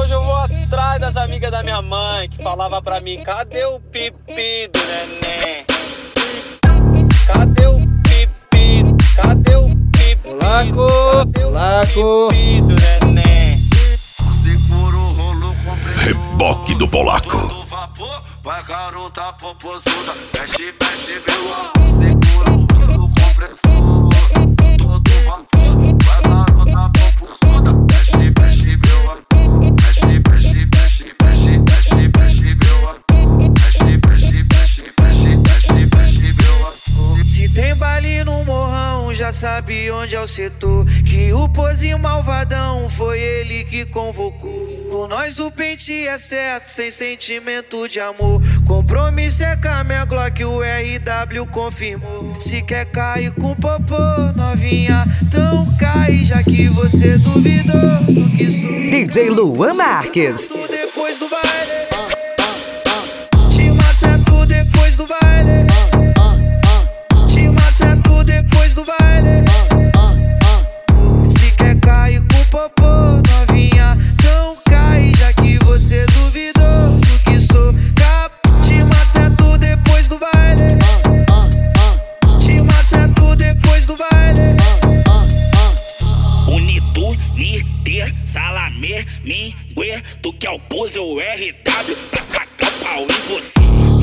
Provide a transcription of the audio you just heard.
hoje eu vou atrás das amigas da minha mãe que falava pra mim: cadê o pipi do neném? Cadê o pipi? Cadê o pipi? Polaco, Polaco. Pipi do neném. Segura o rolo compressor. Reboque do Polaco. Do vapor, vai garota popozuda. Mexe, mexe, meu amor. Segura o rolo compressor. Todo vapor, vai garota popozuda. Mexe, mexe, meu amor. Mexe, mexe, mexe, mexe, mexe, mexe, meu amor. Mexe, mexe, mexe, mexe, mexe, mexe, meu amor. Se tem baile no morrão, já sabe onde é o setor. Que o pozinho malvadão foi ele que convocou. Com nós o pente é certo, sem sentimento de amor. Compromisso é com a minha Glock, o RW confirmou. Se quer cair com popô, novinha, então cai. Já que você duvidou do que sou. DJ Luan Marques. Depois do baile, te maceto depois do baile. Te maceto depois do baile. Se quer cair com popô, novinha, então cai. Já que você duvidou do que sou. Te maceto depois do baile. Te maceto depois do baile. Unitu, Niter, Salamé, Mingue, tu que é o pose, o RW, pra tacar o pau em você.